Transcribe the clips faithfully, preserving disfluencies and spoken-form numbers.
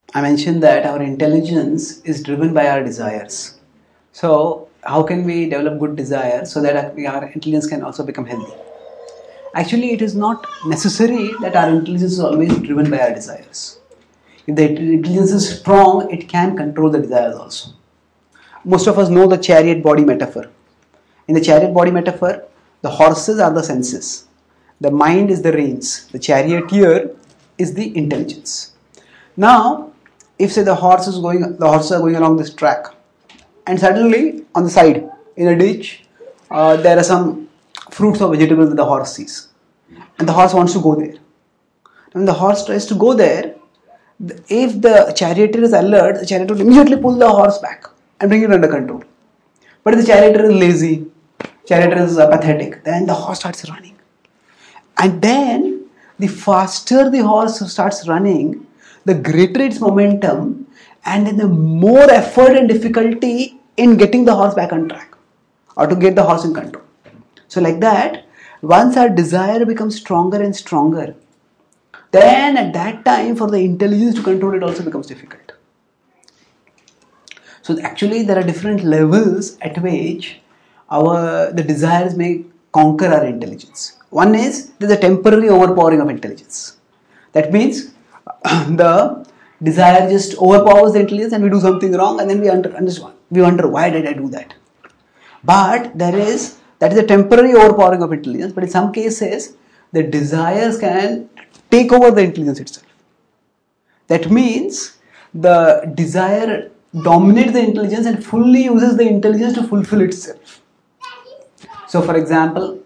I mentioned that our intelligence is driven by our desires. So, how can we develop good desires so that our intelligence can also become healthy? Actually, it is not necessary that our intelligence is always driven by our desires. If the intelligence is strong, it can control the desires also. Most of us know the chariot body metaphor. In the chariot body metaphor, the horses are the senses, the mind is the reins, the charioteer is the intelligence. Now, if say the horse is going, the horses are going along this track, and suddenly on the side in a ditch, uh, there are some fruits or vegetables that the horse sees, and the horse wants to go there. When the horse tries to go there, if the charioteer is alert, the charioteer will immediately pull the horse back and bring it under control. But if the charioteer is lazy, charioteer is apathetic, then the horse starts running. And then the faster the horse starts running, the greater its momentum, and then the more effort and difficulty in getting the horse back on track or to get the horse in control. So like that, once our desire becomes stronger and stronger, then at that time for the intelligence to control it also becomes difficult. So actually there are different levels at which our the desires may conquer our intelligence. One is there's a temporary overpowering of intelligence. That means the desire just overpowers the intelligence and we do something wrong and then we under, we wonder why did I do that. But there is that is a temporary overpowering of intelligence, but in some cases the desires can take over the intelligence itself. That means the desire dominates the intelligence and fully uses the intelligence to fulfill itself. So for example,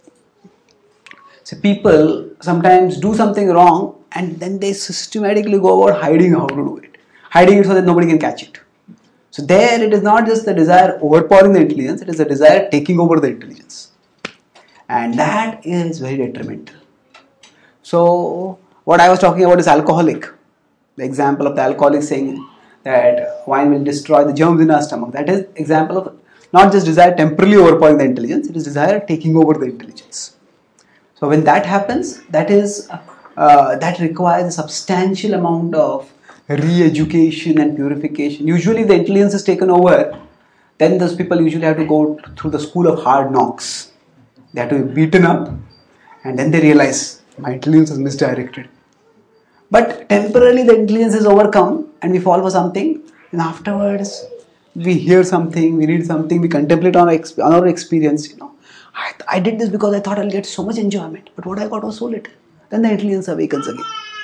so people sometimes do something wrong and then they systematically go about hiding how to do it. Hiding it so that nobody can catch it. So there it is not just the desire overpowering the intelligence, it is the desire taking over the intelligence. And that is very detrimental. So what I was talking about is alcoholic. The example of the alcoholic saying that wine will destroy the germs in our stomach. That is example of not just desire temporarily overpowering the intelligence, it is desire taking over the intelligence. So when that happens, that is uh, that requires a substantial amount of re-education and purification. Usually the intelligence is taken over, then those people usually have to go through the school of hard knocks. They have to be beaten up and then they realize my intelligence is misdirected. But temporarily the intelligence is overcome and we fall for something, and afterwards we hear something, we read something, we contemplate on our, exp- on our experience. You know, I, I did this because I thought I'll get so much enjoyment, but what I got was so little. Then the intelligence awakens again.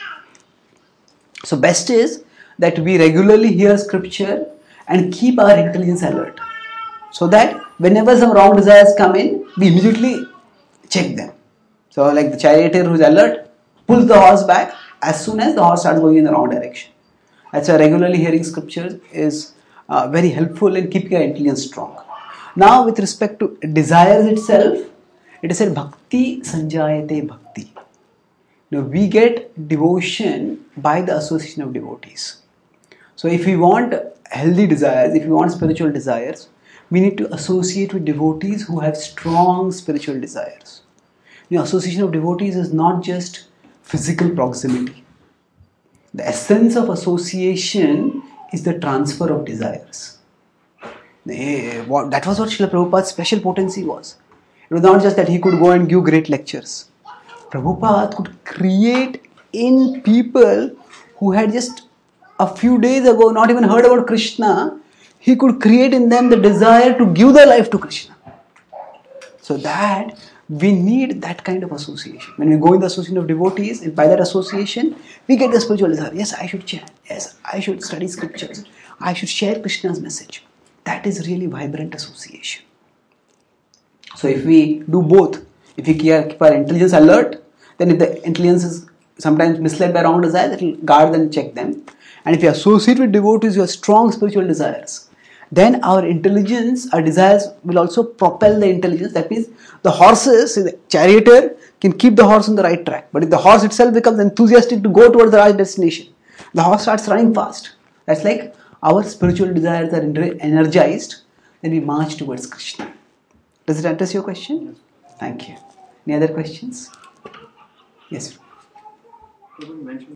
So best is that we regularly hear scripture and keep our intelligence alert, so that whenever some wrong desires come in, we immediately check them. So like the charioteer who is alert pulls the horse back as soon as the horse starts going in the wrong direction. That's why regularly hearing scriptures is uh, very helpful in keeping our intelligence strong. Now with respect to desires itself, it is said bhakti sanjayate bhakti. Now we get devotion by the association of devotees. So if we want healthy desires, if we want spiritual desires, we need to associate with devotees who have strong spiritual desires. You know, association of devotees is not just physical proximity. The essence of association is the transfer of desires. That was what Srila Prabhupada's special potency was. It was not just that he could go and give great lectures. Prabhupada could create in people who had just a few days ago not even heard about Krishna, he could create in them the desire to give their life to Krishna. So that we need that kind of association. When we go in the association of devotees, and by that association, we get the spiritual desire. Yes, I should chant. Yes, I should study scriptures. I should share Krishna's message. That is really vibrant association. So if we do both, if we keep our intelligence alert, then if the intelligence is sometimes misled by wrong desires, it will guard and check them. And if you associate with devotees who have strong spiritual desires, then our intelligence, our desires will also propel the intelligence. That means the horses, the charioteer can keep the horse on the right track. But if the horse itself becomes enthusiastic to go towards the right destination, the horse starts running fast. That's like our spiritual desires are energized, then we march towards Krishna. Does it address your question? Thank you. Any other questions? Yes.